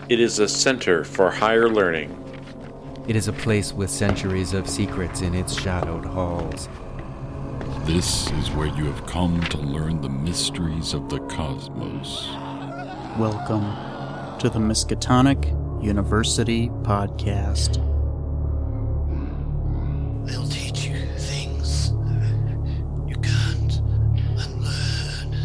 It is a center for higher learning. It is a place with centuries of secrets in its shadowed halls. This is where you have come to learn the mysteries of the cosmos. Welcome to the Miskatonic University Podcast. They'll teach you things you can't unlearn.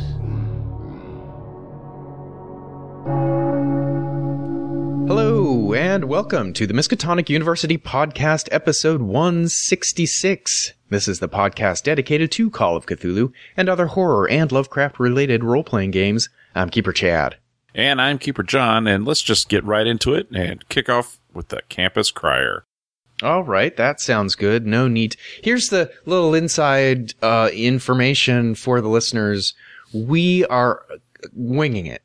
Hello, and welcome to the Miskatonic University Podcast, episode 166. This is the podcast dedicated to Call of Cthulhu and other horror and Lovecraft-related role-playing games. I'm Keeper Chad. And I'm Keeper John, and let's just get right into it and kick off with the Campus Crier. All right, that sounds good. No need. Here's the little inside information for the listeners. We are winging it.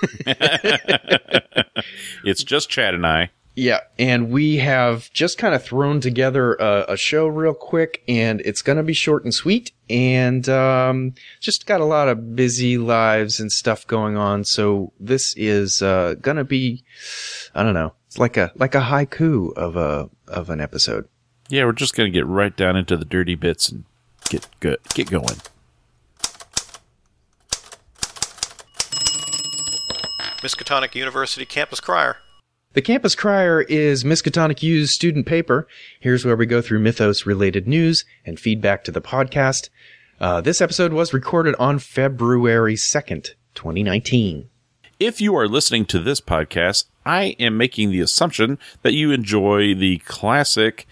It's just Chad and I. Yeah, and we have just kind of thrown together a show real quick, and it's going to be short and sweet, and just got a lot of busy lives and stuff going on, so this is going to be, I don't know, it's like a haiku of an episode. Yeah, we're just going to get right down into the dirty bits and get going. Miskatonic University Campus Crier. The Campus Crier is Miskatonic U's student paper. Here's where we go through Mythos-related news and feedback to the podcast. This episode was recorded on February 2nd, 2019. If you are listening to this podcast, I am making the assumption that you enjoy the classic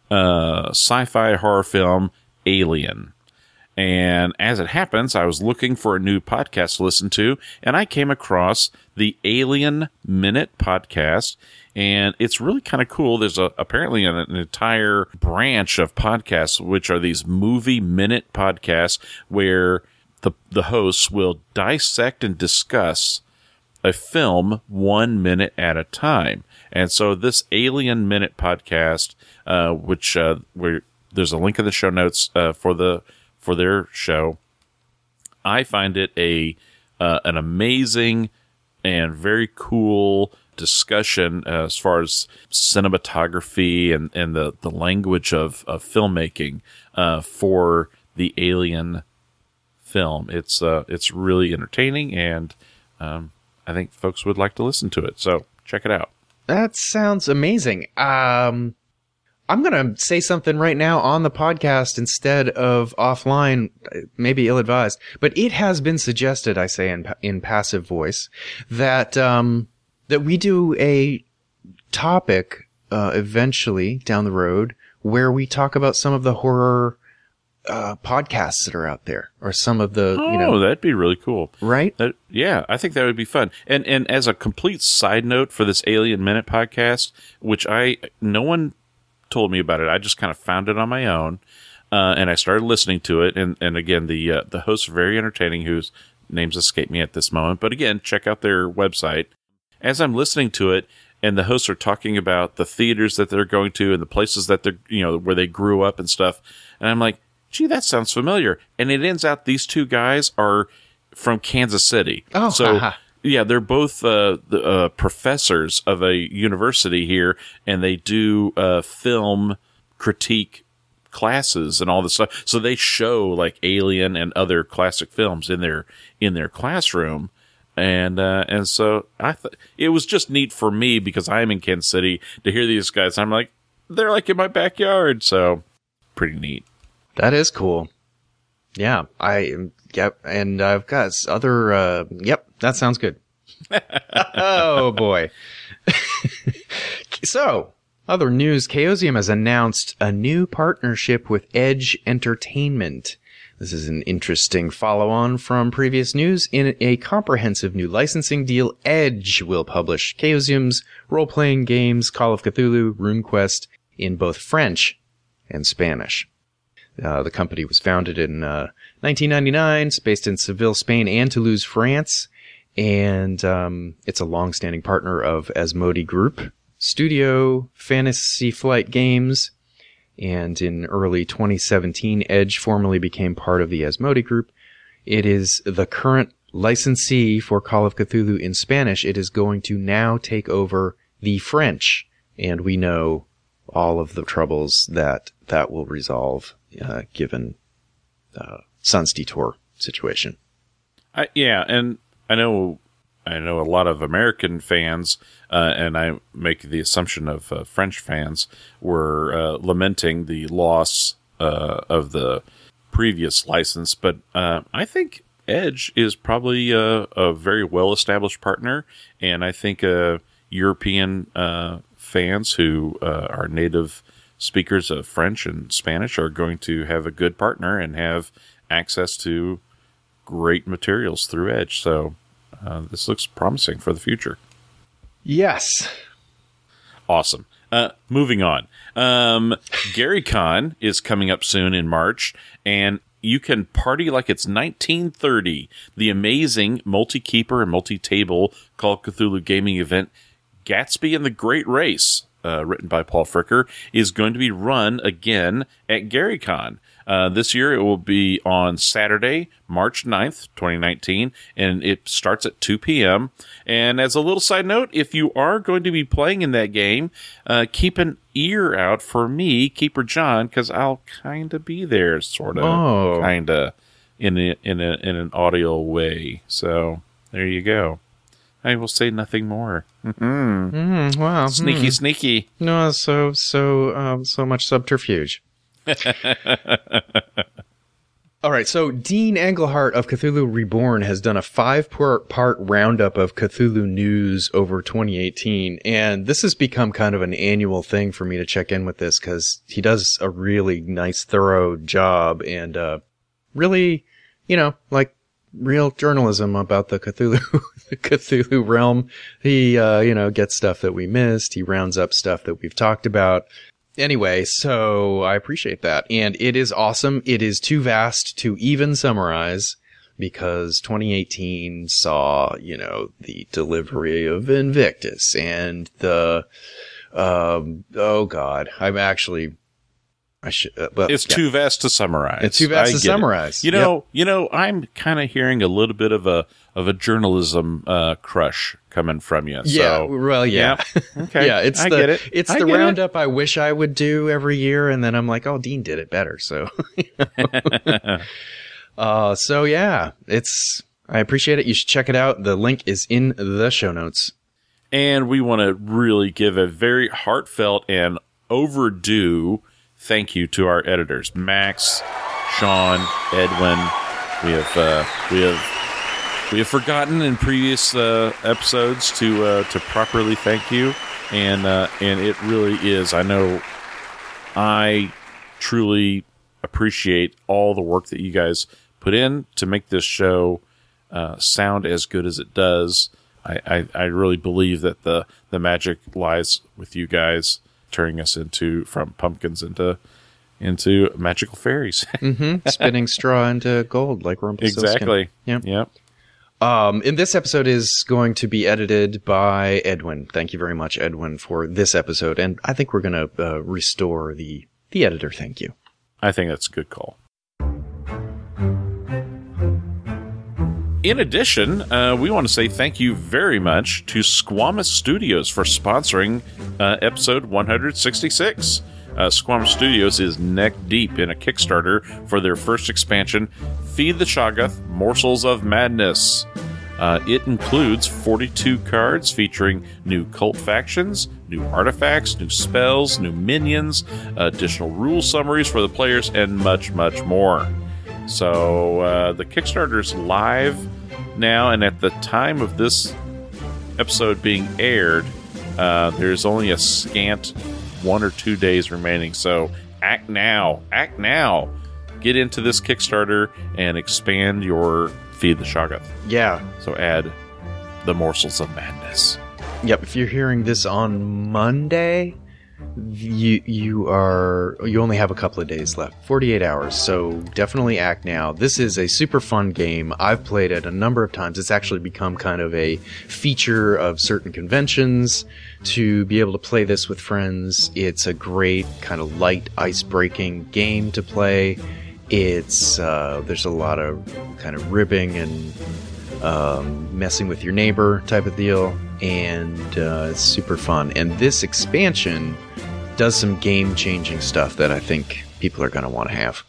sci-fi horror film Alien. And as it happens, I was looking for a new podcast to listen to, and I came across the Alien Minute podcast, and it's really kind of cool. There's apparently an entire branch of podcasts, which are these movie minute podcasts, where the hosts will dissect and discuss a film 1 minute at a time. And so this Alien Minute podcast, where there's a link in the show notes for their show, I find it an amazing and very cool discussion as far as cinematography and the language of filmmaking for the Alien film. It's really entertaining, and I think folks would like to listen to it. So check it out. That sounds amazing. I'm going to say something right now on the podcast instead of offline, maybe ill-advised, but it has been suggested, I say in passive voice, that we do a topic eventually down the road where we talk about some of the horror podcasts that are out there, or some of the, that'd be really cool. Right? Yeah, I think that would be fun. And as a complete side note for this Alien Minute podcast, which no one told me about it. I just kind of found it on my own, and I started listening to it. And again, the hosts are very entertaining, whose names escape me at this moment. But again, check out their website. As I'm listening to it, and the hosts are talking about the theaters that they're going to and the places that they're, where they grew up and stuff, and I'm like, gee, that sounds familiar. And it ends out these two guys are from Kansas City. Oh, so. Yeah, they're both professors of a university here, and they do film critique classes and all this stuff. So they show like Alien and other classic films in their classroom, and so it was just neat for me because I'm in Kansas City to hear these guys. I'm like, they're like in my backyard, so pretty neat. That is cool. Yeah, yep, and I've got other, yep, that sounds good. Oh, boy. So, other news, Chaosium has announced a new partnership with Edge Entertainment. This is an interesting follow-on from previous news. In a comprehensive new licensing deal, Edge will publish Chaosium's role-playing games, Call of Cthulhu, RuneQuest, in both French and Spanish. The company was founded in 1999. It's based in Seville, Spain, and Toulouse, France. And it's a long-standing partner of Asmodee Group, Studio Fantasy Flight Games. And in early 2017, Edge formally became part of the Asmodee Group. It is the current licensee for Call of Cthulhu in Spanish, it is going to now take over the French. And we know all of the troubles that will resolve, given Sans Detour situation. And I know a lot of American fans, and I make the assumption of French fans, were lamenting the loss of the previous license. But I think Edge is probably a very well-established partner, and I think European fans who are native speakers of French and Spanish are going to have a good partner and have access to great materials through Edge. So this looks promising for the future. Yes. Awesome. Moving on. GaryCon is coming up soon in March, and you can party like it's 1930. The amazing multi-keeper and multi-table Call of Cthulhu gaming event, Gatsby and the Great Race, written by Paul Fricker, is going to be run again at GaryCon. This year it will be on Saturday, March 9th, 2019, and it starts at 2 p.m. And as a little side note, if you are going to be playing in that game, keep an ear out for me, Keeper John, because I'll kind of be there, sort of, kind of, in an audio way. So there you go. I will say nothing more. Wow. Sneaky. No, so much subterfuge. All right, so Dean Englehart of Cthulhu Reborn has done a 5-part roundup of Cthulhu news over 2018, and this has become kind of an annual thing for me to check in with this because he does a really nice, thorough job and really, like real journalism about the Cthulhu realm. He, gets stuff that we missed. He rounds up stuff that we've talked about. Anyway, so I appreciate that. And it is awesome. It is too vast to even summarize because 2018 saw, the delivery of Invictus and the, it's too vast to summarize. It's too vast to summarize. I'm kind of hearing a little bit of a journalism crush coming from you. Yeah, so, yeah. Okay. Yeah, I get it. It's the roundup I wish I would do every year, and then I'm like, oh, Dean did it better. So, so yeah, I appreciate it. You should check it out. The link is in the show notes. And we want to really give a very heartfelt and overdue thank you to our editors, Max, Sean, Edwin. We have forgotten in previous episodes to properly thank you, and it really is. I know I truly appreciate all the work that you guys put in to make this show sound as good as it does. I really believe that the magic lies with you guys, turning us from pumpkins into magical fairies. Spinning straw into gold like Rumpelstiltskin. Exactly. Yep. And this episode is going to be edited by Edwin. Thank you very much, Edwin, for this episode. And I think we're going to restore the editor thank you. I think that's a good call. In addition, we want to say thank you very much to Squamous Studios for sponsoring episode 166. Squamous Studios is neck deep in a Kickstarter for their first expansion, Feed the Shoggoth Morsels of Madness. It includes 42 cards featuring new cult factions, new artifacts, new spells, new minions, additional rule summaries for the players, and much, much more. So the Kickstarter's live now, and at the time of this episode being aired, there's only a scant 1 or 2 days remaining. So act now. Get into this Kickstarter and expand your Feed the Shoggoth. Yeah. So add the Morsels of Madness. Yep. If you're hearing this on Monday, you only have a couple of days left, 48 hours. So definitely act now. This is a super fun game. I've played it a number of times. It's actually become kind of a feature of certain conventions to be able to play this with friends. It's a great kind of light ice-breaking game to play. It's there's a lot of kind of ribbing and messing with your neighbor type of deal, and it's super fun. And this expansion does some game-changing stuff that I think people are going to want to have.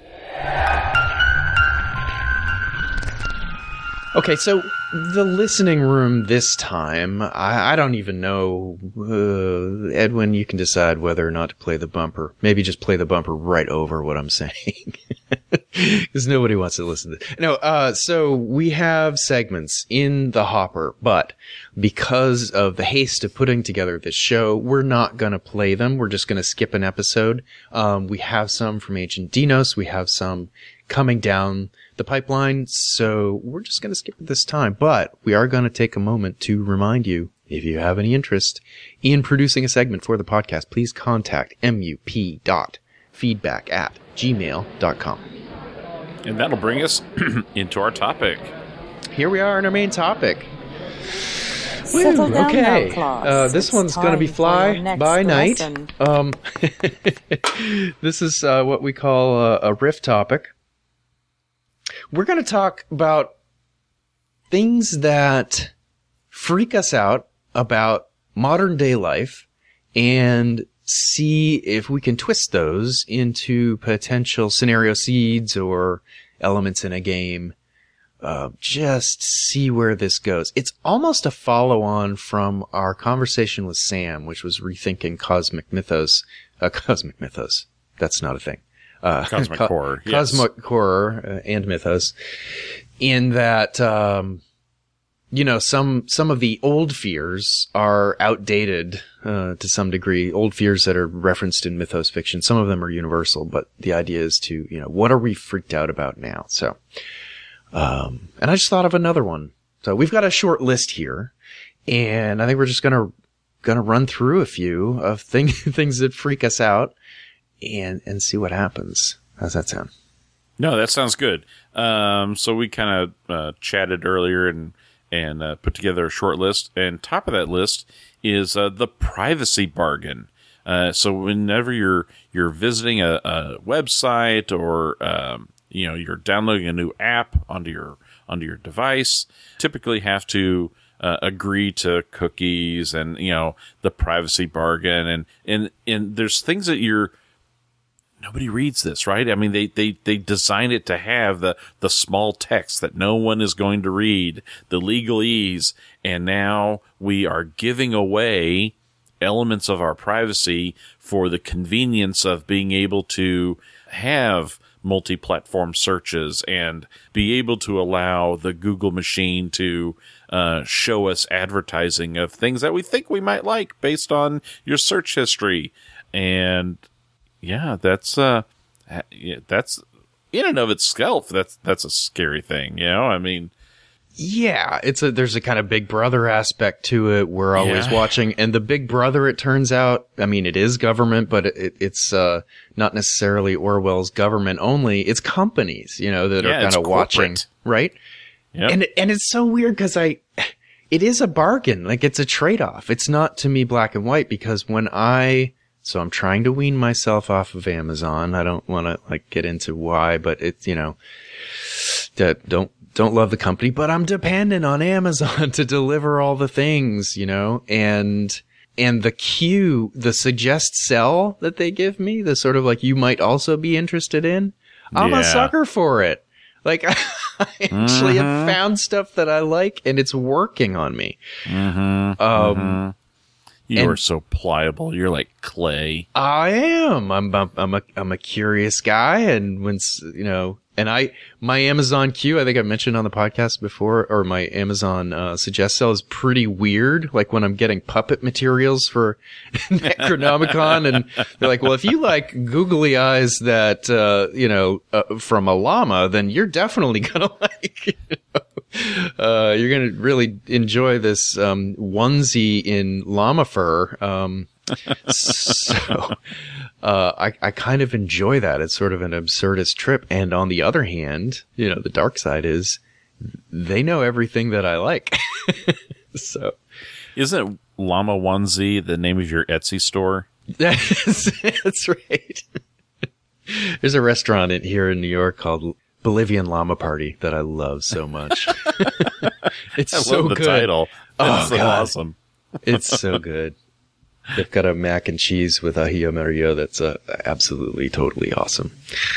Okay, so the listening room this time, I don't even know. Edwin, you can decide whether or not to play the bumper. Maybe just play the bumper right over what I'm saying. Because nobody wants to listen to it. No, so we have segments in the hopper, but because of the haste of putting together this show, we're not going to play them. We're just going to skip an episode. We have some from Ancient Dinos. We have some coming down the pipeline, so we're just going to skip it this time. But we are going to take a moment to remind you, if you have any interest in producing a segment for the podcast, please contact mup.feedback@gmail.com. And that'll bring us into our topic. Here we are in our main topic. Settle down okay. now, class. This It's one's going to be time for fly your next by night. lesson. This is what we call a riff topic. We're going to talk about things that freak us out about modern day life and see if we can twist those into potential scenario seeds or elements in a game. Just see where this goes. It's almost a follow-on from our conversation with Sam, which was rethinking cosmic mythos. Cosmic mythos. That's not a thing. Cosmic horror. Yes. Cosmic horror and mythos. In that, some of the old fears are outdated, to some degree. Old fears that are referenced in mythos fiction. Some of them are universal, but the idea is to, what are we freaked out about now? So, and I just thought of another one. So we've got a short list here, and I think we're just gonna run through a few of things that freak us out and see what happens. How's that sound? No, that sounds good. So we kind of chatted earlier and put together a short list, and top of that list is the privacy bargain. So whenever you're visiting a website or you're downloading a new app onto your device, typically have to agree to cookies and the privacy bargain, and there's things that nobody reads this, right? I mean, they design it to have the small text that no one is going to read, the legalese, and now we are giving away elements of our privacy for the convenience of being able to have multi-platform searches and be able to allow the Google machine to show us advertising of things that we think we might like based on your search history. And yeah, that's in and of itself, that's a scary thing, I mean, yeah, there's a kind of Big Brother aspect to it. We're always watching, and the Big Brother, it turns out, I mean, it is government, but it's not necessarily Orwell's government only. It's companies, that are kind of watching, right? Yep. And it's so weird because it is a bargain, like it's a trade-off. It's not to me black and white, because so I'm trying to wean myself off of Amazon. I don't want to get into why, but it's, don't love the company, but I'm dependent on Amazon to deliver all the things, and the suggest sell that they give me, the sort of you might also be interested in. I'm a sucker for it. I actually have found stuff that I like, and it's working on me. You are so pliable. You're like clay. I am. I'm a curious guy, and my Amazon queue, I think I've mentioned on the podcast before, or my Amazon suggest sell is pretty weird. Like when I'm getting puppet materials for Necronomicon, and they're like, well, if you like googly eyes that from a llama, then you're definitely gonna you're gonna really enjoy this onesie in llama fur. So I kind of enjoy that. It's sort of an absurdist trip. And on the other hand, the dark side is they know everything that I like. So isn't Llama Onesie the name of your Etsy store? That's right. There's a restaurant here in New York called Bolivian Llama Party that I love so much. It's I so love the good. title. That's so God. awesome. It's so good. They've got a mac and cheese with ají amarillo that's absolutely, totally awesome.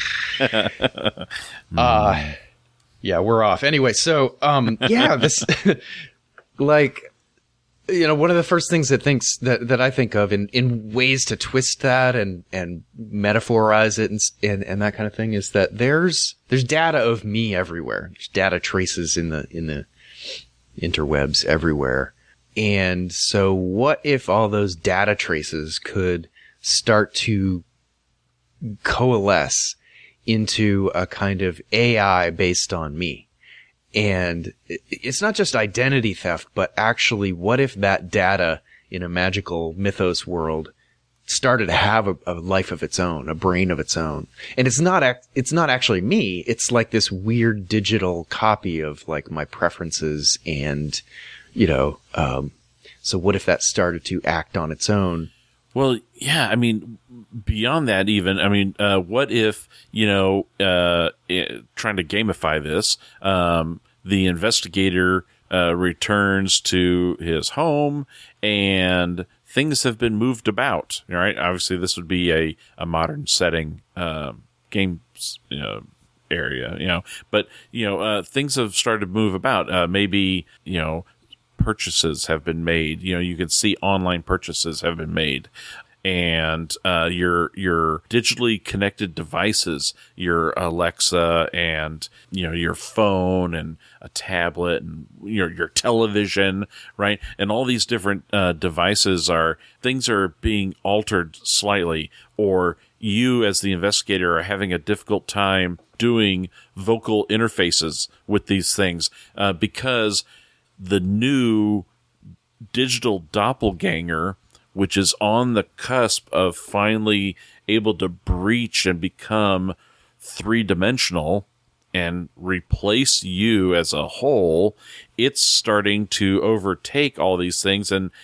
Yeah, we're off. Anyway, so, this, like, you know, one of the first things that I think of in ways to twist that and metaphorize it and that kind of thing is that there's data of me everywhere. There's data traces in the interwebs everywhere. And so what if all those data traces could start to coalesce into a kind of AI based on me? And it's not just identity theft, but actually what if that data in a magical mythos world started to have a life of its own, a brain of its own? And it's not actually me. It's like this weird digital copy of like my preferences and, you know, so what if that started to act on its own? Well, yeah, I mean, beyond that even, I mean, what if, you know, trying to gamify this, the investigator returns to his home and things have been moved about, right? Obviously, this would be a modern setting, games, area, you know, but, you know, things have started to move about. Maybe, you know, purchases have been made. You know, you can see online purchases have been made. And your digitally connected devices, your Alexa and, you know, your phone and a tablet and your television, right? And all these different devices things are being altered slightly, or you as the investigator are having a difficult time doing vocal interfaces with these things because the new digital doppelganger, which is on the cusp of finally able to breach and become three-dimensional and replace you as a whole, it's starting to overtake all these things, and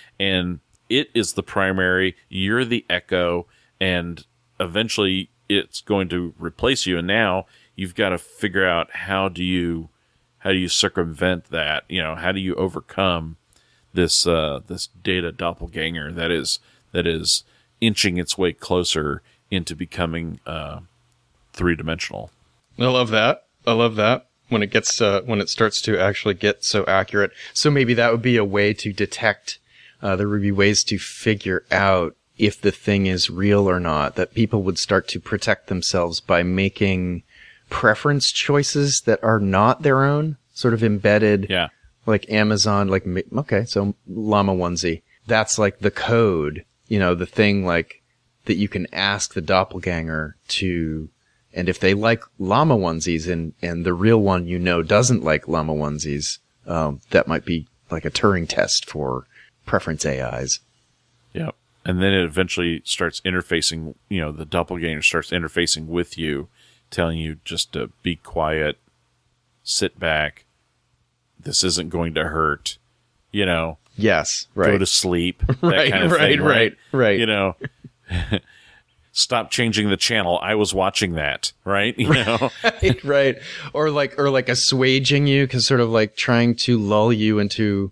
it is the primary, you're the echo, and eventually it's going to replace you, and now you've got to figure out how do you circumvent that, you know, how do you overcome this data doppelganger that is inching its way closer into becoming three-dimensional. I love that when it starts to actually get so accurate. So maybe that would be a way to detect. There would be ways to figure out if the thing is real or not. That people would start to protect themselves by making preference choices that are not their own, sort of embedded. Yeah. Like Amazon, like, okay, so llama onesie. That's like the code, you know, the thing like that you can ask the doppelganger to, and if they like llama onesies and the real one, you know, doesn't like llama onesies, that might be like a Turing test for preference AIs. Yeah. And then it eventually starts interfacing, you know, the doppelganger starts interfacing with you, telling you just to be quiet, sit back. This isn't going to hurt, you know. Yes, right. Go to sleep, that kind of thing, right. You know, stop changing the channel. I was watching that, right? You know, right. Or like assuaging you, because sort of like trying to lull you into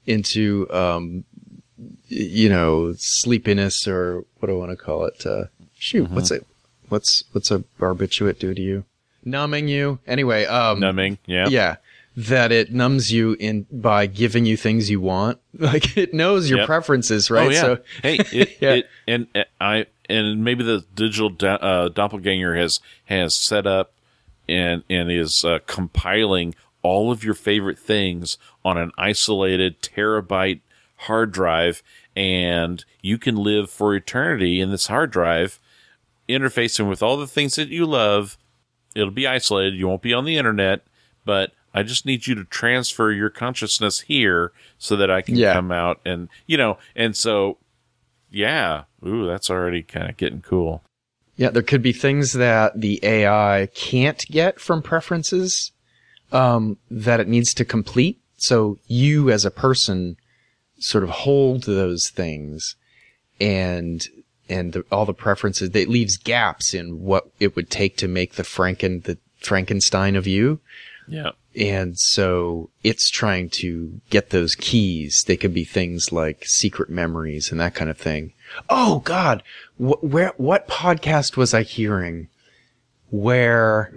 you know, sleepiness, or what do I want to call it? What's a barbiturate do to you? Numbing you. Anyway, numbing. Yeah. Yeah. That it numbs you by giving you things you want. Like it knows your preferences, right? Oh, yeah. So, hey, and maybe the digital doppelganger has set up and is compiling all of your favorite things on an isolated terabyte hard drive, and you can live for eternity in this hard drive, interfacing with all the things that you love. It'll be isolated. You won't be on the internet, but I just need you to transfer your consciousness here so that I can come out and, you know, and so, yeah. Ooh, that's already kind of getting cool. Yeah, there could be things that the AI can't get from preferences, that it needs to complete. So you as a person sort of hold those things and all the preferences. It leaves gaps in what it would take to make the Frankenstein of you. Yeah. And so it's trying to get those keys. They could be things like secret memories and that kind of thing. Oh God. What podcast was I hearing where,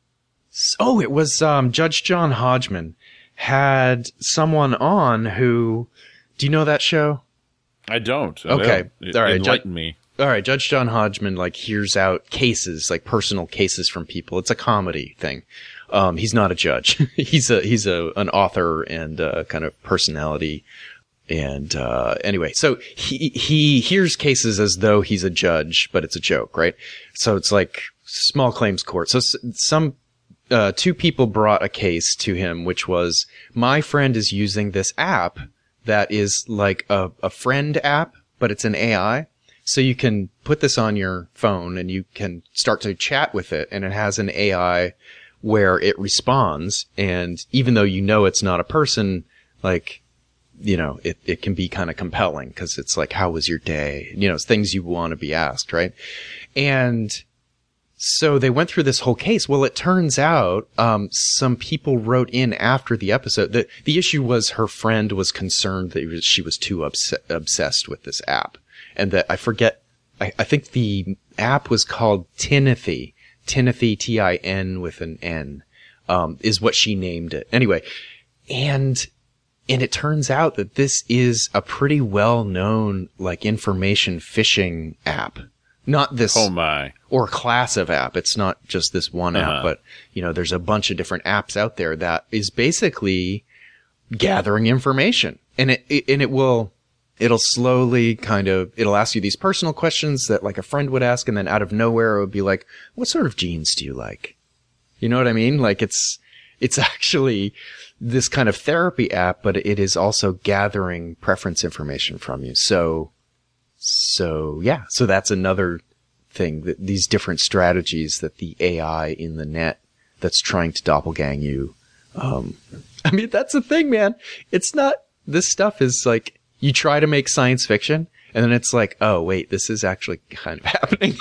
it was, Judge John Hodgman had someone on who, do you know that show? I don't. Okay. All right. Enlighten me. All right. Judge John Hodgman, like, hears out cases, like personal cases from people. It's a comedy thing. He's not a judge. he's an author and kind of personality. And anyway, so he hears cases as though he's a judge, but it's a joke, right? So it's like small claims court. So some two people brought a case to him, which was, my friend is using this app that is like a friend app, but it's an AI. So you can put this on your phone and you can start to chat with it, and it has an AI where it responds. And even though you know it's not a person, like, you know, it can be kind of compelling because it's like, how was your day? You know, it's things you want to be asked, right? And so they went through this whole case. Well, it turns out some people wrote in after the episode that the issue was her friend was concerned that she was too obsessed with this app. And that I think the app was called Tinothy. Tinothy, Tin with an N, is what she named it. Anyway, and it turns out that this is a pretty well-known, like, information phishing app. Not this, or class of app. It's not just this one app, but, you know, there's a bunch of different apps out there that is basically gathering information. And it'll slowly it'll ask you these personal questions that, like, a friend would ask, and then out of nowhere it would be like, what sort of jeans do you like? You know what I mean? Like, it's actually this kind of therapy app, but it is also gathering preference information from you. So yeah, so that's another thing, that these different strategies that the AI in the net that's trying to doppelgang you. I mean, that's the thing, man. It's not, this stuff is like, you try to make science fiction, and then it's like, oh, wait, this is actually kind of happening.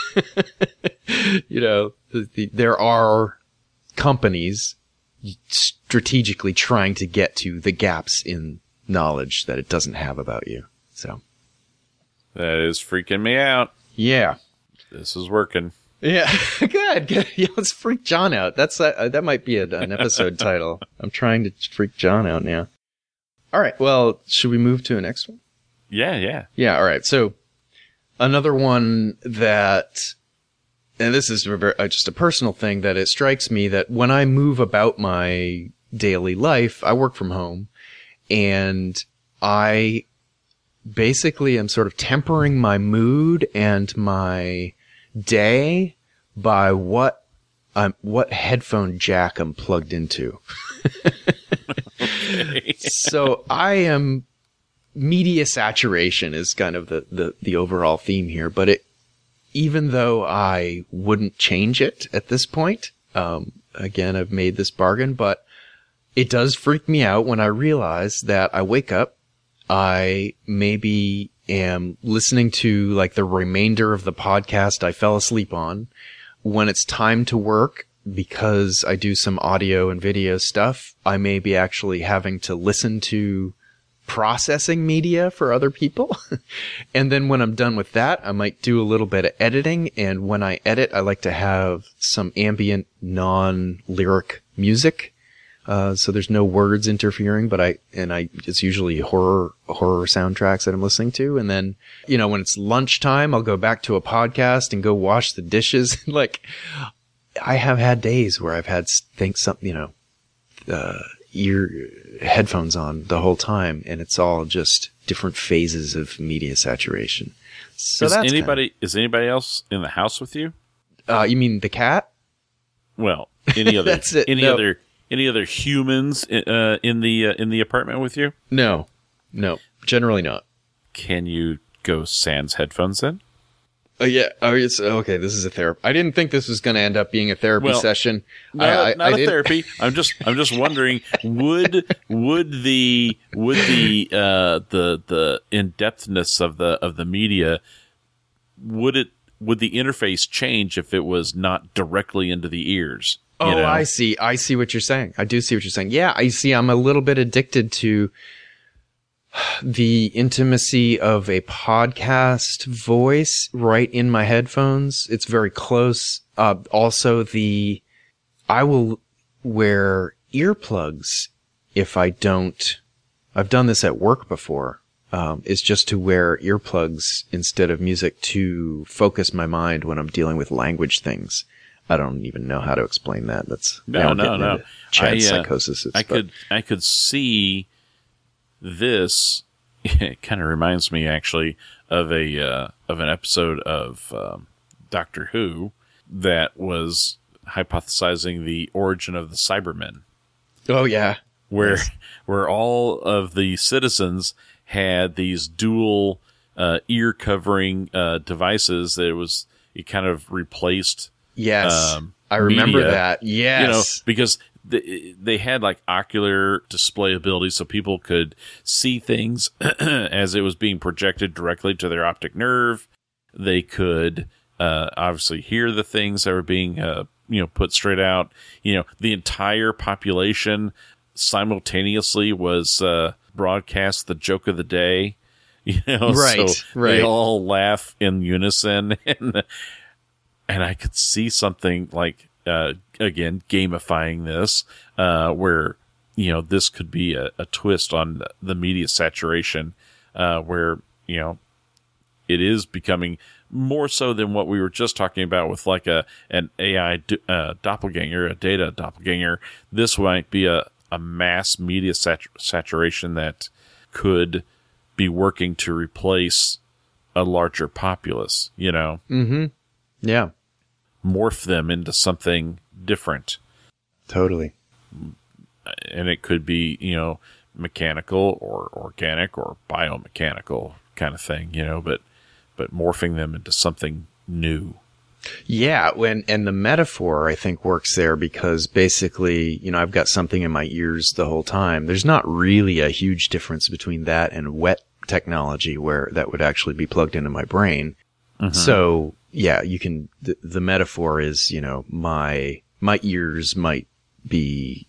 You know, there are companies strategically trying to get to the gaps in knowledge that it doesn't have about you. So that is freaking me out. Yeah. This is working. Yeah. Good. Yeah, let's freak John out. That might be an episode title. I'm trying to freak John out now. All right. Well, should we move to the next one? Yeah. Yeah. All right. So another one that, and this is just a personal thing, that it strikes me that when I move about my daily life, I work from home, and I basically am sort of tempering my mood and my day by what headphone jack I'm plugged into. Okay. So I am, media saturation is kind of the overall theme here, but even though I wouldn't change it at this point, again, I've made this bargain, but it does freak me out when I realize that I wake up, I maybe am listening to, like, the remainder of the podcast I fell asleep on. When it's time to work, because I do some audio and video stuff, I may be actually having to listen to processing media for other people. And then when I'm done with that, I might do a little bit of editing. And when I edit, I like to have some ambient, non-lyric music. So there's no words interfering, but it's usually horror soundtracks that I'm listening to. And then, you know, when it's lunchtime, I'll go back to a podcast and go wash the dishes. Like, I have had days where I've had headphones on the whole time, and it's all just different phases of media saturation. So is anybody else in the house with you? You mean the cat? Well, any other That's it. Any other humans in the apartment with you? No, generally not. Can you go sans headphones then? Yeah. Oh, okay. This is a therapy. I didn't think this was going to end up being a therapy session. Not a therapy. I'm just wondering, would the in-depthness of the media, would the interface change if it was not directly into the ears? Oh, know? I see. I see what you're saying. I do see what you're saying. Yeah, I see. I'm a little bit addicted to the intimacy of a podcast voice right in my headphones. It's very close. Also, I will wear earplugs if I don't. I've done this at work before. Is just to wear earplugs instead of music to focus my mind when I'm dealing with language things. I don't even know how to explain that. That's No. Chad psychosis. I could see this. It kind of reminds me actually of an episode of Doctor Who that was hypothesizing the origin of the Cybermen. Oh yeah, where all of the citizens had these dual ear covering devices. It kind of replaced. Yes, I remember media, that. Yes, because they had like ocular display ability, so people could see things as it was being projected directly to their optic nerve. They could obviously hear the things that were being put straight out. The entire population simultaneously was broadcast the joke of the day. Right. They all laugh in unison, and I could see something like, again, gamifying this, where, this could be a twist on the media saturation, where, it is becoming more so than what we were just talking about with like an AI doppelganger, a data doppelganger. This might be a mass media saturation that could be working to replace a larger populace, Mm-hmm. Yeah. Morph them into something different. Totally. And it could be, mechanical or organic or biomechanical kind of thing, but morphing them into something new. Yeah, and the metaphor I think works there because basically, I've got something in my ears the whole time. There's not really a huge difference between that and wet technology where that would actually be plugged into my brain. Mm-hmm. So yeah, you can, the metaphor is, my ears might be,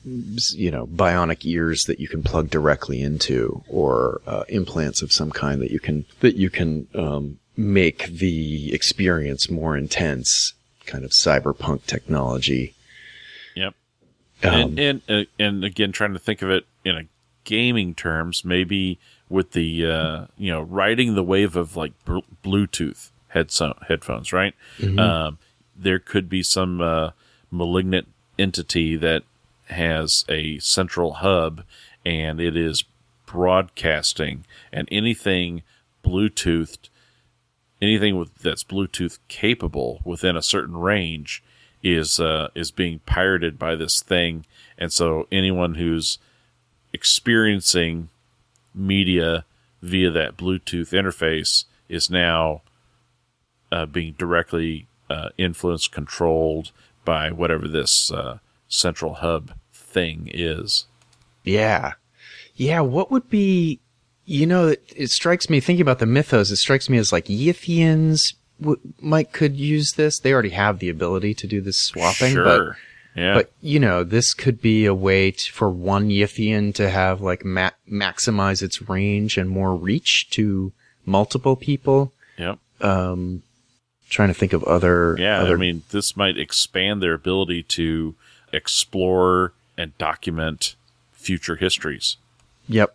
bionic ears that you can plug directly into, or implants of some kind that you can make the experience more intense, kind of cyberpunk technology. Yep. And again, trying to think of it in a gaming terms, maybe with the, riding the wave of like Bluetooth headphones, right? Mm-hmm. There could be some malignant entity that has a central hub, and it is broadcasting, and anything Bluetoothed, anything that's Bluetooth capable within a certain range is being pirated by this thing. And so anyone who's experiencing media via that Bluetooth interface is now being directly influenced, controlled by whatever this central hub thing is. Yeah. Yeah, what would be... it strikes me, thinking about the mythos, it strikes me as like Yithians could use this. They already have the ability to do this swapping. Sure. But this could be a way for one Yithian to have like maximize its range and more reach to multiple people. Yep. Trying to think of other... Yeah, I mean, this might expand their ability to explore and document future histories. Yep.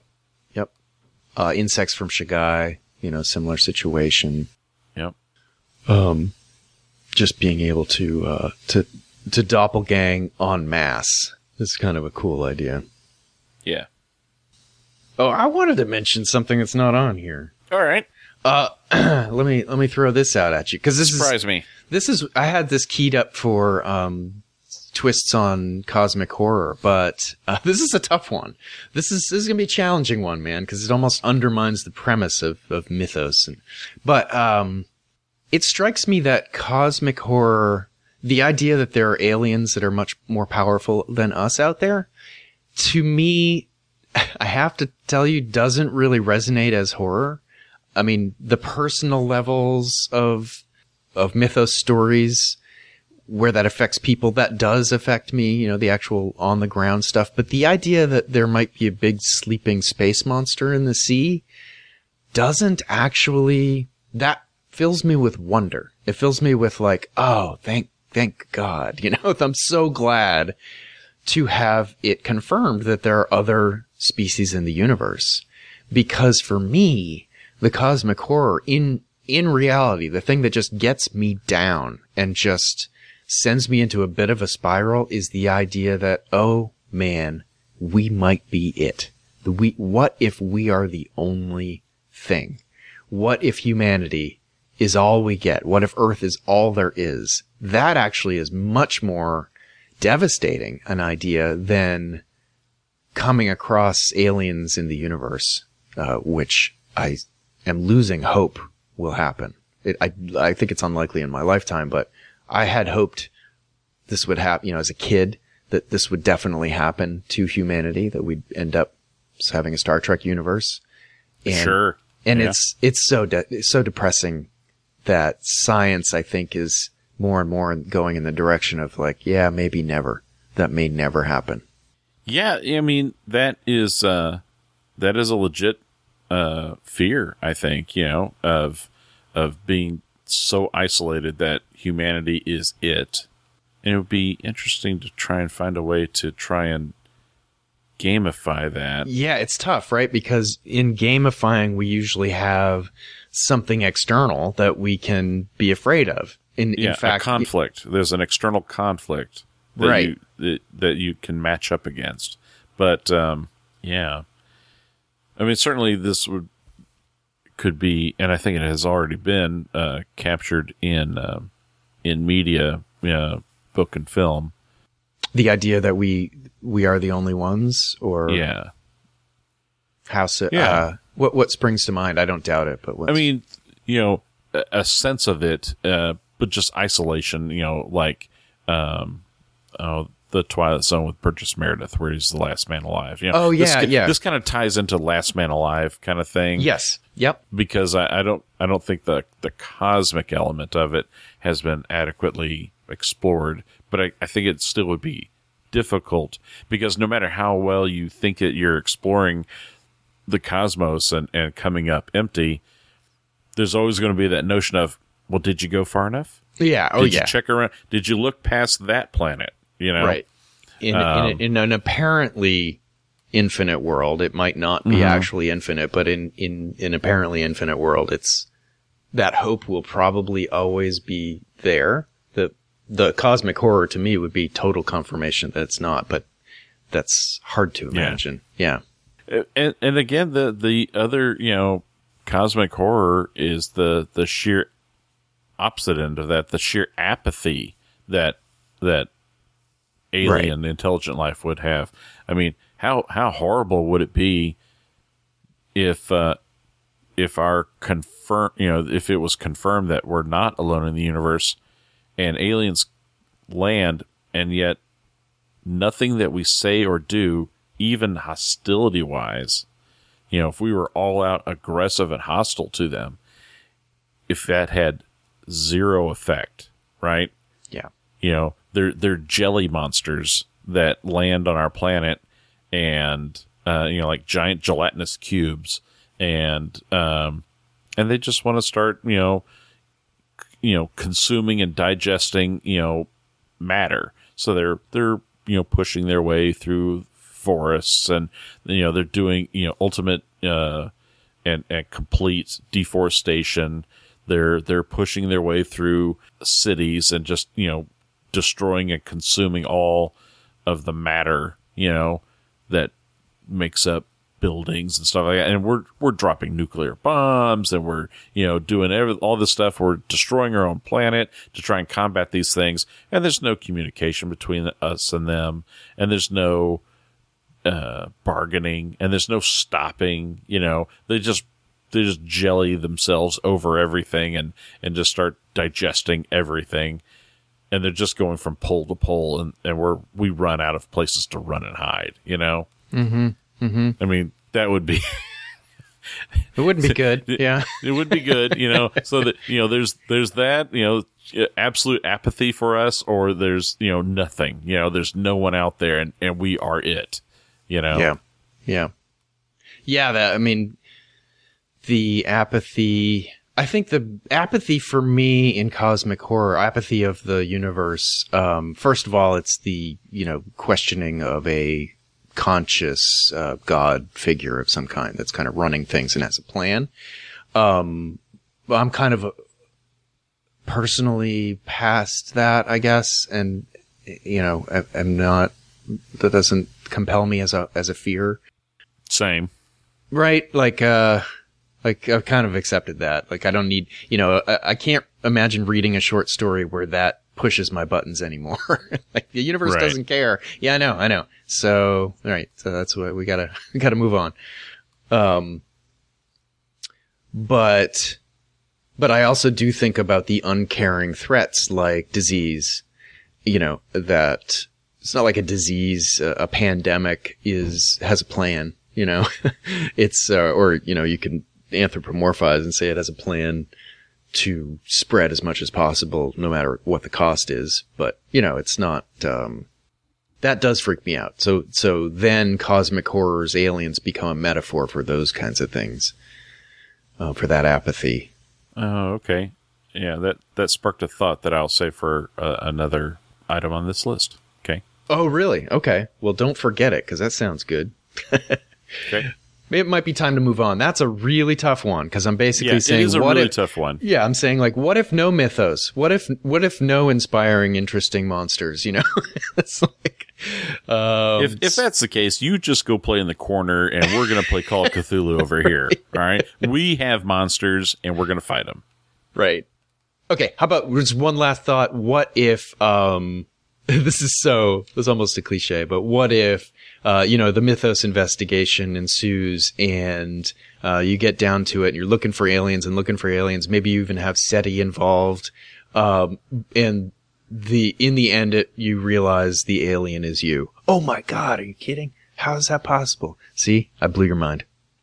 Insects from Shigai, similar situation. Yep. Just being able to doppelgang en masse is kind of a cool idea. Yeah. Oh, I wanted to mention something that's not on here. All right. Let me throw this out at you because I had this keyed up for twists on cosmic horror, but this is a tough one. This is going to be a challenging one, man, because it almost undermines the premise of mythos. But it strikes me that cosmic horror, the idea that there are aliens that are much more powerful than us out there, to me, I have to tell you, doesn't really resonate as horror. I mean, the personal levels of mythos stories where that affects people, that does affect me, you know, the actual on the ground stuff. But the idea that there might be a big sleeping space monster in the sea doesn't actually, that fills me with wonder. It fills me with like, oh, thank God, you know, I'm so glad to have it confirmed that there are other species in the universe. Because for me, the cosmic horror in reality, the thing that just gets me down and just sends me into a bit of a spiral is the idea that, oh man, we might be it. What if we are the only thing? What if humanity is all we get? What if Earth is all there is? That actually is much more devastating an idea than coming across aliens in the universe, which I am losing hope will happen. I think it's unlikely in my lifetime, but I had hoped this would happen, you know, as a kid, that this would definitely happen to humanity, that we'd end up having a Star Trek universe. And, sure. And it's so depressing that science, I think, is more and more going in the direction of like, yeah, maybe never. That may never happen. Yeah, I mean, that is a legit fear, I think, you know, of being so isolated that humanity is it. And it would be interesting to try and find a way to try and gamify that. Yeah, it's tough, right? Because in gamifying, we usually have something external that we can be afraid of. In fact, a conflict. There's an external conflict that right. that you can match up against. But yeah, I mean, certainly this could be, and I think it has already been captured in media, book and film. The idea that we are the only ones, or how so? What springs to mind? I don't doubt it, but I mean, you know, a sense of it, but just isolation. You know, like the Twilight Zone with Burgess Meredith, where he's the last man alive. You know, This kind of ties into Last Man Alive kind of thing. Yes. Yep. Because I don't think the cosmic element of it has been adequately explored, but I think it still would be difficult, because no matter how well you think that you're exploring the cosmos and coming up empty, there's always going to be that notion of, well, did you go far enough? Yeah. Did you check around? Did you look past that planet? You know, right. In an apparently infinite world, it might not be actually infinite, but in an apparently infinite world, it's that hope will probably always be there. The cosmic horror to me would be total confirmation that it's not, but that's hard to imagine. Yeah. And again, the other, you know, cosmic horror is the sheer opposite end of that, the sheer apathy that alien intelligent life would have. I mean, how horrible would it be if it was confirmed that we're not alone in the universe and aliens land, and yet nothing that we say or do, even hostility wise, you know, if we were all out aggressive and hostile to them, if that had zero effect, right? Yeah. You know, they're jelly monsters that land on our planet, and you know, like giant gelatinous cubes, and they just want to start, you know, consuming and digesting, you know, matter. So they're you know, pushing their way through forests, and you know, they're doing, you know, ultimate and complete deforestation. They're pushing their way through cities and just, you know, destroying and consuming all of the matter, you know, that makes up buildings and stuff like that. And we're dropping nuclear bombs, and we're, you know, doing all this stuff. We're destroying our own planet to try and combat these things. And there's no communication between us and them, and there's no bargaining, and there's no stopping. You know, they just jelly themselves over everything and just start digesting everything. And they're just going from pole to pole, and we run out of places to run and hide, you know? Mm-hmm. Mm-hmm. I mean, that would be It wouldn't be good. Yeah. It would be good, so that, there's that, absolute apathy for us, or there's, nothing, there's no one out there and we are it, Yeah. Yeah. Yeah. The apathy, I think the apathy for me in cosmic horror, apathy of the universe, first of all, it's the, questioning of a conscious God figure of some kind that's kind of running things and has a plan. I'm kind of personally past that, I guess, and I'm not. That doesn't compel me as a fear. Same. Right, like I've kind of accepted that. Like I don't need, I can't imagine reading a short story where that pushes my buttons anymore. Like the universe doesn't care. Yeah, I know. So, all right. So that's what we gotta move on. But I also do think about the uncaring threats like disease, that it's not like a disease, a pandemic has a plan, it's, you can anthropomorphize and say it has a plan to spread as much as possible, no matter what the cost is. But, it's not, that does freak me out. So then cosmic horrors, aliens become a metaphor for those kinds of things, for that apathy. Oh, okay. Yeah, that sparked a thought that I'll say for another item on this list. Okay. Oh, really? Okay. Well, don't forget it, because that sounds good. Okay. It might be time to move on. That's a really tough one, because I'm basically saying, it is a really tough one. Yeah, I'm saying, like, what if no mythos? What if no inspiring, interesting monsters? It's like, if that's the case, you just go play in the corner, and we're gonna play Call of Cthulhu over here. All right, we have monsters, and we're gonna fight them. Right. Okay. How about just one last thought? What if this is almost a cliche, but what if the mythos investigation ensues and you get down to it and you're looking for aliens. Maybe you even have SETI involved. And in the end, you realize the alien is you. Oh my God. Are you kidding? How is that possible? See, I blew your mind.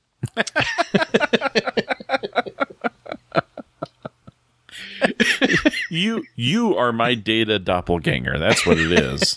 You are my data doppelganger. That's what it is.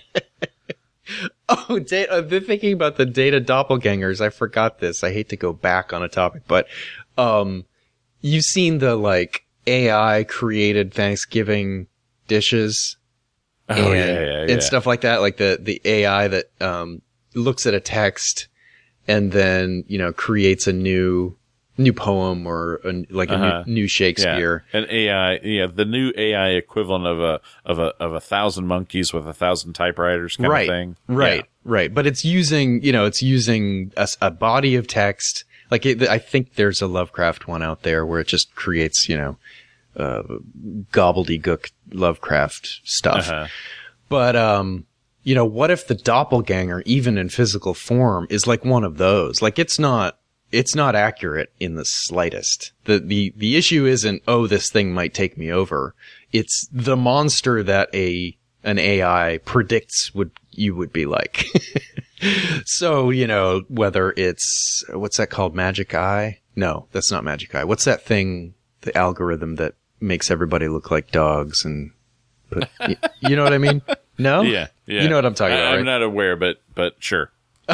Oh, I've been thinking about the data doppelgangers. I forgot this. I hate to go back on a topic, but you've seen the like AI created Thanksgiving dishes and stuff like that, like the AI that looks at a text and then creates a new poem or a new Shakespeare. Yeah. An AI, the new AI equivalent of a 1,000 monkeys with 1,000 typewriters kind of thing. Right. But it's using, a body of text. Like I think there's a Lovecraft one out there where it just creates, gobbledygook Lovecraft stuff. But, what if the doppelganger, even in physical form, is like one of those? Like it's not accurate in the slightest. The issue isn't, oh, this thing might take me over. It's the monster that an AI predicts you would be like. So, whether it's, what's that called? Magic Eye? No, that's not Magic Eye. What's that thing, the algorithm that makes everybody look like dogs and you know what I mean? No? Yeah. You know what I'm talking about, right? I'm not aware, but sure.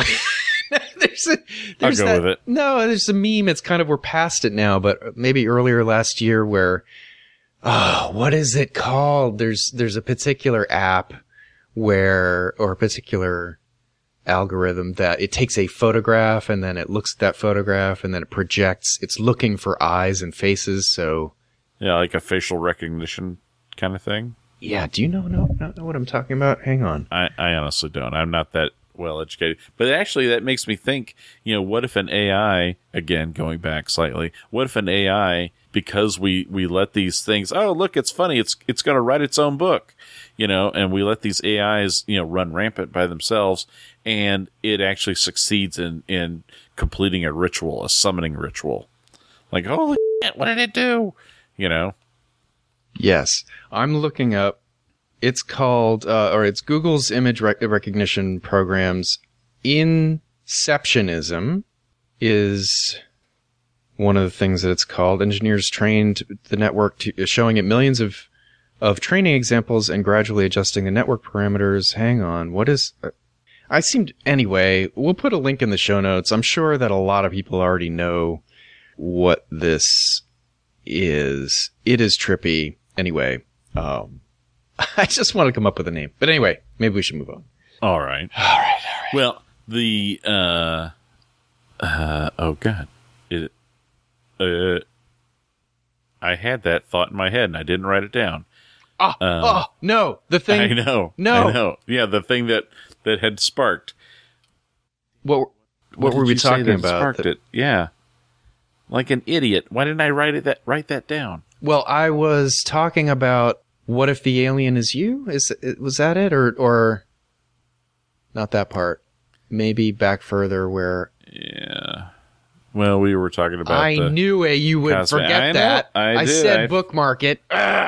I'll go with it. No, there's a meme. It's kind of, we're past it now, but maybe earlier last year where, what is it called? There's a particular app or a particular algorithm that it takes a photograph and then it looks at that photograph and then it projects, it's looking for eyes and faces. So yeah, like a facial recognition kind of thing. Yeah. Do you know what I'm talking about? Hang on. I honestly don't. I'm not that well educated, but actually that makes me think, what if an AI, again, going back slightly, what if an AI, because we let these things, oh, look, it's funny, it's going to write its own book, and we let these AIs, run rampant by themselves, and it actually succeeds in completing a ritual, a summoning ritual. Like, holy shit, what did it do? Yes. I'm looking up. It's called, it's Google's image recognition programs. Inceptionism is one of the things that it's called. Engineers trained the network to showing it millions of training examples and gradually adjusting the network parameters. Hang on. What is... anyway, we'll put a link in the show notes. I'm sure that a lot of people already know what this is. It is trippy. Anyway, I just want to come up with a name. But anyway, maybe we should move on. All right. Well, the oh God, I had that thought in my head and I didn't write it down. No, the thing. I know. Yeah, the thing that had sparked. What were did we you say talking that about? Sparked it. Yeah, like an idiot. Why didn't I write that down? Well, I was talking about what if the alien is you? Was that it, or not that part? Maybe back further where. Yeah. Well, we were talking about. I knew you would Cosmic. forget that. I did. Said bookmark it.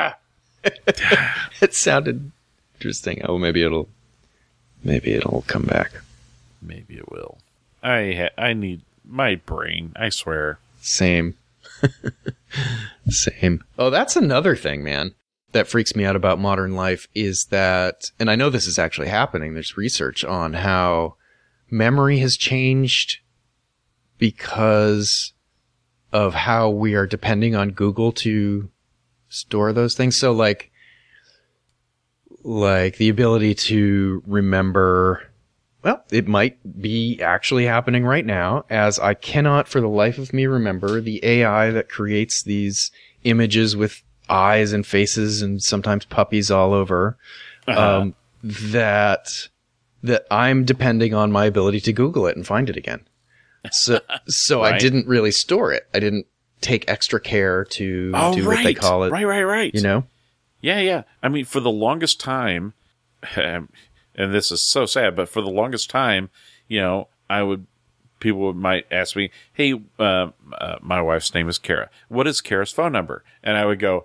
It sounded interesting. Oh, maybe it'll come back. Maybe it will. I need my brain. I swear. Same. Same. Oh, that's another thing, man, that freaks me out about modern life is that, and I know this is actually happening. There's research on how memory has changed because of how we are depending on Google to store those things. So like the ability to remember, well, it might be actually happening right now, as I cannot for the life of me remember the AI that creates these images with eyes and faces and sometimes puppies all over, that I'm depending on my ability to Google it and find it again. So right. I didn't really store it. I didn't take extra care to do what they call it. Right. You know? Yeah. I mean, for the longest time, and this is so sad, but for the longest time, people might ask me, hey, my wife's name is Kara. What is Kara's phone number? And I would go,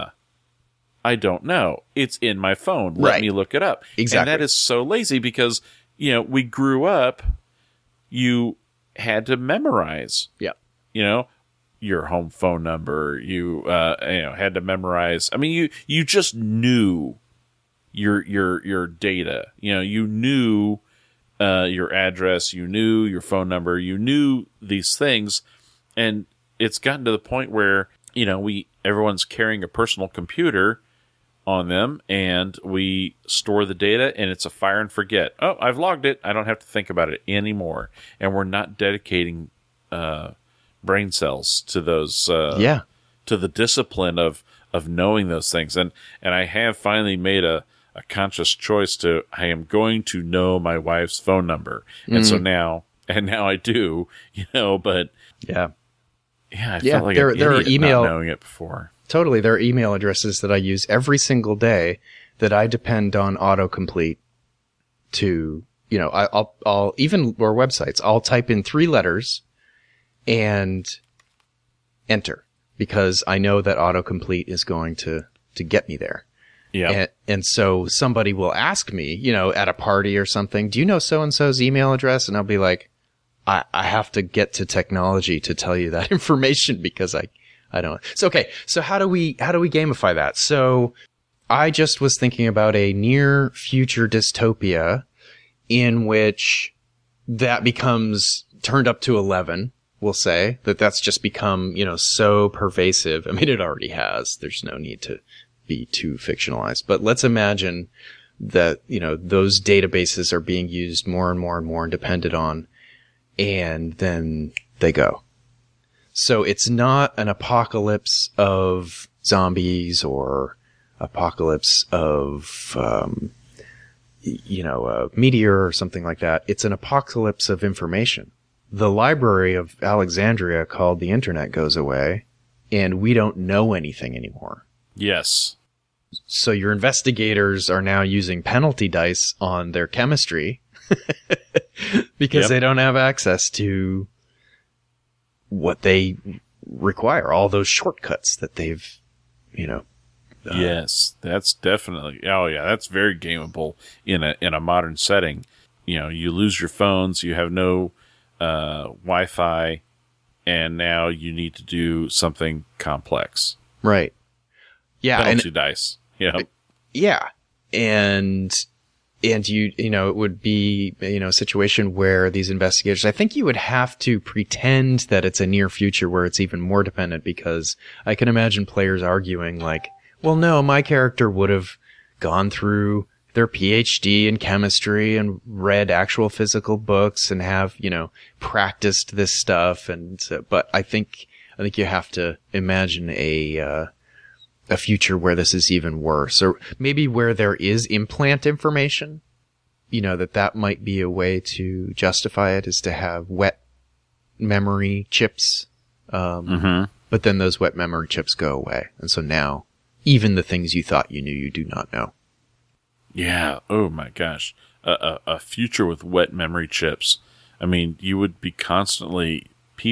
I don't know. It's in my phone. Let me look it up. Exactly. And that is so lazy because, we grew up, you had to memorize. Yeah. Your home phone number. You had to memorize. I mean, you just knew your data. You knew your address. You knew your phone number. You knew these things, and it's gotten to the point where everyone's carrying a personal computer on them, and we store the data, and it's a fire and forget. Oh, I've logged it. I don't have to think about it anymore. And we're not dedicating brain cells to those. To the discipline of knowing those things. And I have finally made a conscious choice I am going to know my wife's phone number. And so now I do, but I felt like there an are idiot email, not knowing it before. Totally. There are email addresses that I use every single day that I depend on autocomplete to, I'll even, or websites, I'll type in 3 letters and enter because I know that autocomplete is going to get me there. Yeah. And so somebody will ask me, at a party or something, do you know so-and-so's email address? And I'll be like, I have to get to technology to tell you that information because I don't. So, okay. So how do we gamify that? So I just was thinking about a near future dystopia in which that becomes turned up to 11. We'll say that's just become, so pervasive. I mean, it already has. There's no need to be too fictionalized, but let's imagine that, those databases are being used more and more and more and depended on, and then they go. So it's not an apocalypse of zombies or apocalypse of, a meteor or something like that. It's an apocalypse of information. The Library of Alexandria called the internet goes away, and we don't know anything anymore. Yes. So your investigators are now using penalty dice on their chemistry because they don't have access to what they require, all those shortcuts that they've, yes, that's definitely. Oh yeah, that's very gameable in a modern setting. You lose your phones, you have no Wi-Fi, and now you need to do something complex. Right. Yeah. Penalty dice. Yeah. Yeah. And you know, it would be, you know, a situation where these investigators, I think you would have to pretend that it's a near future where it's even more dependent, because I can imagine players arguing like, well, no, my character would have gone through their PhD in chemistry and read actual physical books and have, you know, practiced this stuff. And so, but I think you have to imagine a future where this is even worse, or maybe where there is implant information, you know, that might be a way to justify it, is to have wet memory chips. But then those wet memory chips go away. And so now even the things you thought you knew, you do not know. Yeah. Oh my gosh. A future with wet memory chips. I mean, people would be constantly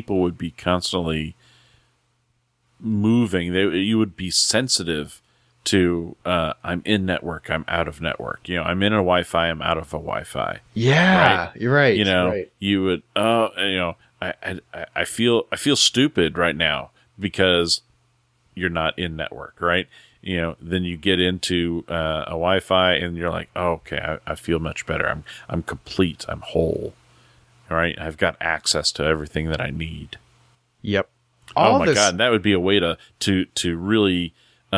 moving. You would be sensitive to, I'm in network, I'm out of network. You know, I'm in a Wi-Fi, I'm out of a Wi-Fi. Yeah, right? You're right. You know, right. You would, you know, I feel stupid right now because you're not in network, right? You know, then you get into a Wi-Fi and you're like, oh, okay, I feel much better. I'm complete. I'm whole. All right, I've got access to everything that I need. Yep. Oh my God, that would be a way to really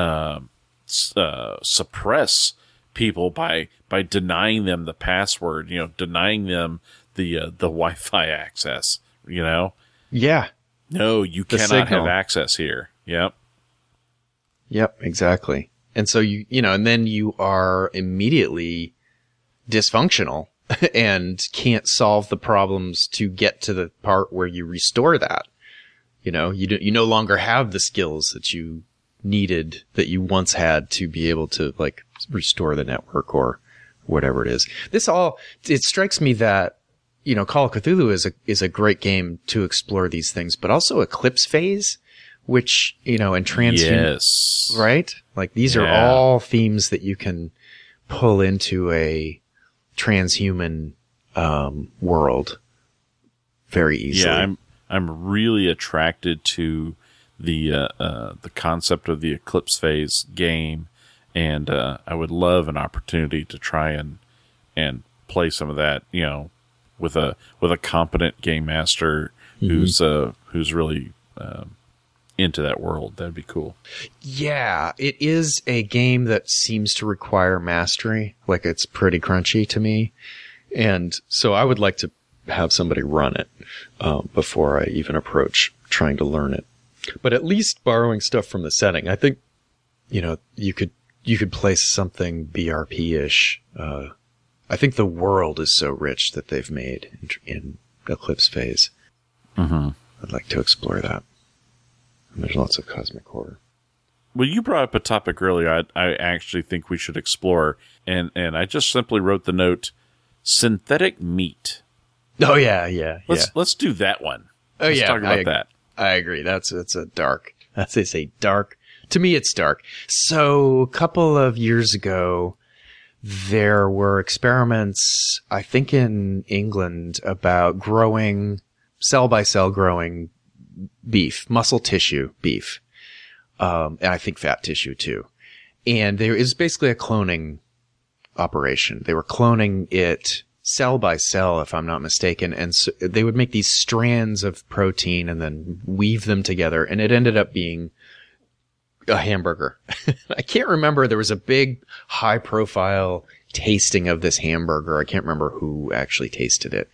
suppress people by denying them the password. You know, denying them the Wi-Fi access. You know. Yeah. No, you cannot have access here. Yep. Yep, exactly. And so you know, and then you are immediately dysfunctional and can't solve the problems to get to the part where you restore that. You know, you no longer have the skills that you needed, that you once had, to be able to like restore the network or whatever it is. It strikes me that, you know, Call of Cthulhu is a great game to explore these things, but also Eclipse Phase, which, you know, and transhuman, yes, right? Like these are all themes that you can pull into a transhuman world very easily. Yeah, I'm really attracted to the concept of the Eclipse Phase game, and I would love an opportunity to try and play some of that, you know, with a competent game master who's really into that world. That'd be cool. Yeah, it is a game that seems to require mastery. Like, it's pretty crunchy to me, and so I would like to have somebody run it before I even approach trying to learn it. But at least borrowing stuff from the setting, I think, you know, you could play something BRP-ish. I think the world is so rich that they've made in Eclipse Phase. Mm-hmm. I'd like to explore that. And there's lots of cosmic horror. Well, you brought up a topic earlier I actually think we should explore, and I just simply wrote the note, synthetic meat. Oh yeah. Let's do that one. Oh, let's yeah. talk about that. I agree. It's a dark. To me, it's dark. So a couple of years ago, there were experiments, I think in England, about growing, cell by cell growing beef, muscle tissue beef. And I think fat tissue too. And there is basically a cloning operation. They were cloning it cell by cell, if I'm not mistaken. And so they would make these strands of protein and then weave them together. And it ended up being a hamburger. I can't remember. There was a big high profile tasting of this hamburger. I can't remember who actually tasted it.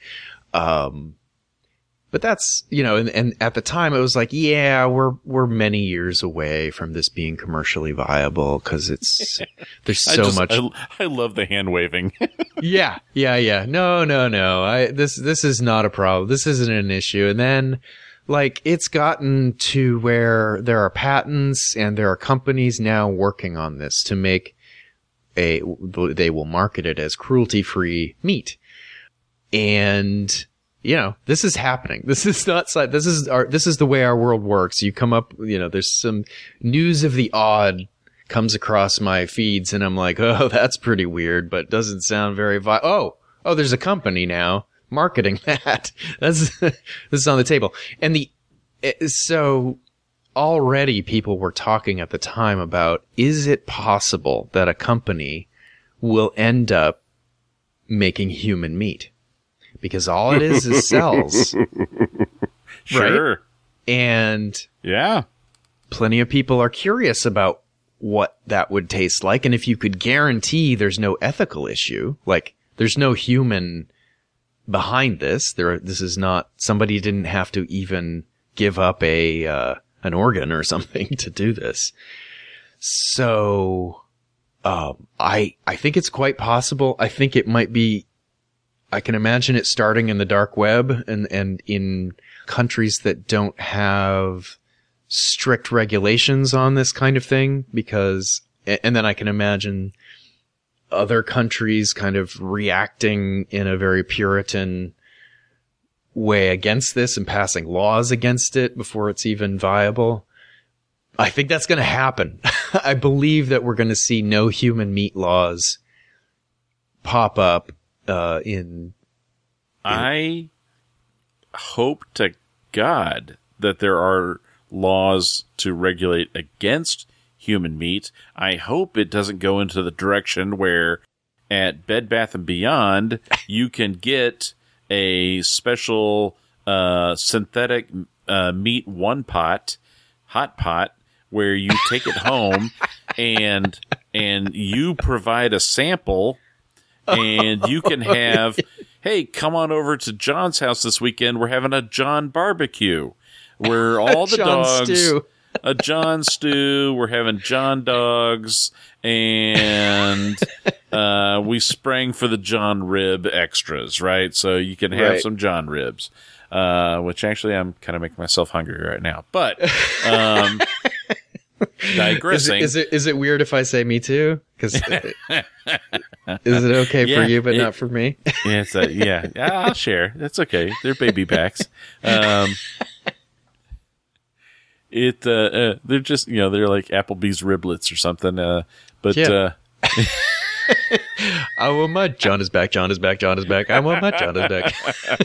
But that's, you know, and at the time it was like, yeah, we're many years away from this being commercially viable, because there's so much. I love the hand waving. Yeah. No. This is not a problem. This isn't an issue. And then, like, it's gotten to where there are patents and there are companies now working on this to make they will market it as cruelty-free meat. And, you know, this is happening. This is not, this is the way our world works. You come up, you know, there's some news of the odd comes across my feeds and I'm like, oh, that's pretty weird, but doesn't sound very oh, there's a company now marketing that. This is on the table. And So already people were talking at the time about, is it possible that a company will end up making human meat? Because all it is cells. Sure. Right? And Yeah. plenty of people are curious about what that would taste like. And if you could guarantee there's no ethical issue, like there's no human behind this, this is not, somebody didn't have to even give up an organ or something to do this. So, I think it's quite possible. I think it might be, I can imagine it starting in the dark web and in countries that don't have strict regulations on this kind of thing, because, and then I can imagine other countries kind of reacting in a very Puritan way against this and passing laws against it before it's even viable. I think that's going to happen. I believe that we're going to see no human meat laws pop up I hope to God that there are laws to regulate against human meat. I hope it doesn't go into the direction where at Bed Bath & Beyond you can get a special synthetic meat hot pot, where you take it home and you provide a sample, and you can have, hey, come on over to John's house this weekend. We're having a John barbecue where all the dogs, a John stew. We're having John dogs, and we sprang for the John rib extras, right? So you can have some John ribs, which actually I'm kind of making myself hungry right now. But digressing. Is it weird if I say me too? Because is it okay for you but not for me? Yeah, I'll share. That's okay. They're baby backs. They're just, they're like Applebee's riblets or something. I want my John is back. John is back. John is back. I want my John is back.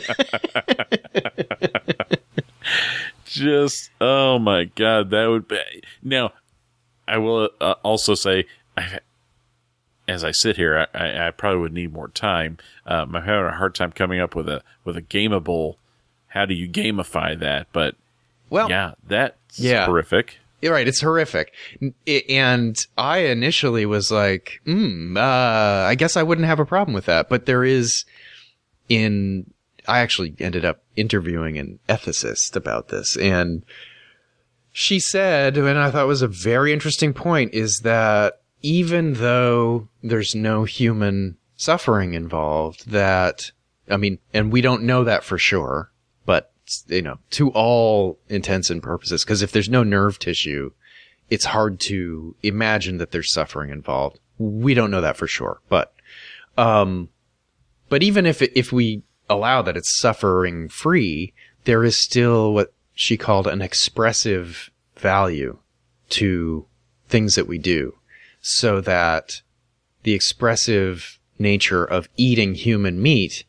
Just, oh my God, that would be. Now, I will also say, as I sit here, I probably would need more time. I'm having a hard time coming up with a gameable. How do you gamify that? But that's horrific. You're right. It's horrific. And I initially was like, I guess I wouldn't have a problem with that. But there is I actually ended up interviewing an ethicist about this. And she said, and I thought was a very interesting point, is that even though there's no human suffering involved, and we don't know that for sure, but to all intents and purposes, because if there's no nerve tissue, it's hard to imagine that there's suffering involved. We don't know that for sure, but even if we allow that it's suffering free, there is still what she called an expressive value to things that we do, so that the expressive nature of eating human meat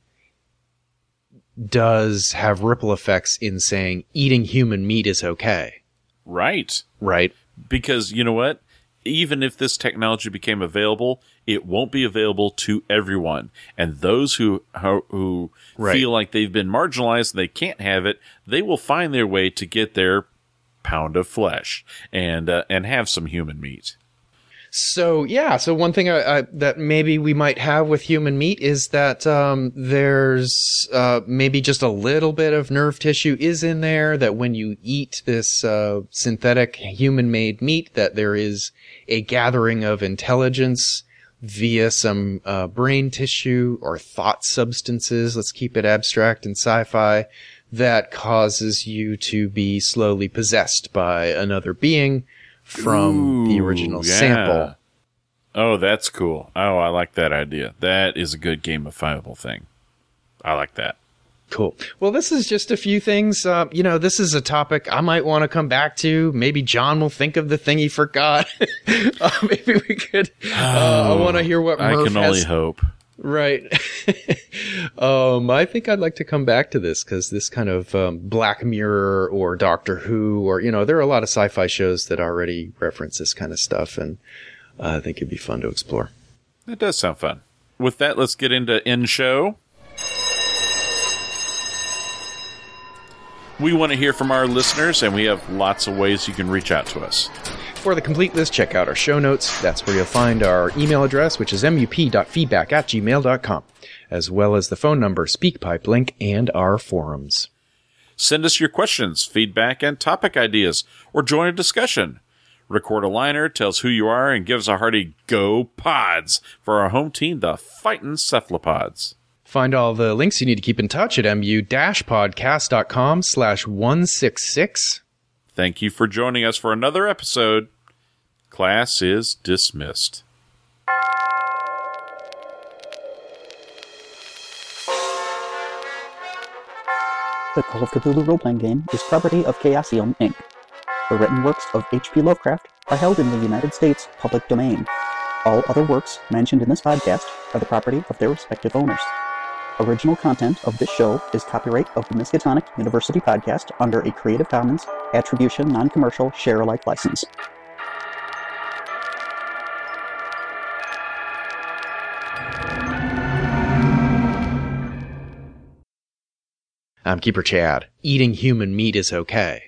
does have ripple effects in saying eating human meat is okay. Right. Right. Because you know what? Even if this technology became available, it won't be available to everyone. And those who feel like they've been marginalized and they can't have it, they will find their way to get their pound of flesh and have some human meat. So one thing that maybe we might have with human meat is that there's maybe just a little bit of nerve tissue is in there, that when you eat this synthetic human-made meat, that there is a gathering of intelligence via some brain tissue or thought substances, let's keep it abstract and sci-fi, that causes you to be slowly possessed by another being from the original sample. Oh, that's cool. Oh, I like that idea. That is a good gamifiable thing. I like that. Cool. Well, this is just a few things. This is a topic I might want to come back to. Maybe John will think of the thing he forgot. Maybe we could. I want to hear what Murph I can only hope. Right. I think I'd like to come back to this because this kind of Black Mirror or Doctor Who or, there are a lot of sci-fi shows that already reference this kind of stuff, and I think it'd be fun to explore. It does sound fun. With that, let's get into end show. We want to hear from our listeners, and we have lots of ways you can reach out to us. For the complete list, check out our show notes. That's where you'll find our email address, which is mup.feedback@gmail.com, as well as the phone number, SpeakPipe link, and our forums. Send us your questions, feedback, and topic ideas, or join a discussion. Record a liner, tell us who you are, and give us a hearty Go Pods for our home team, the Fightin' Cephalopods. Find all the links you need to keep in touch at mu-podcast.com/166. Thank you for joining us for another episode. Class is dismissed. The Call of Cthulhu role-playing game is property of Chaosium, Inc. The written works of H.P. Lovecraft are held in the United States public domain. All other works mentioned in this podcast are the property of their respective owners. Original content of this show is copyright of the Miskatonic University Podcast under a Creative Commons Attribution Non-Commercial Share-alike license. I'm Keeper Chad. Eating human meat is okay.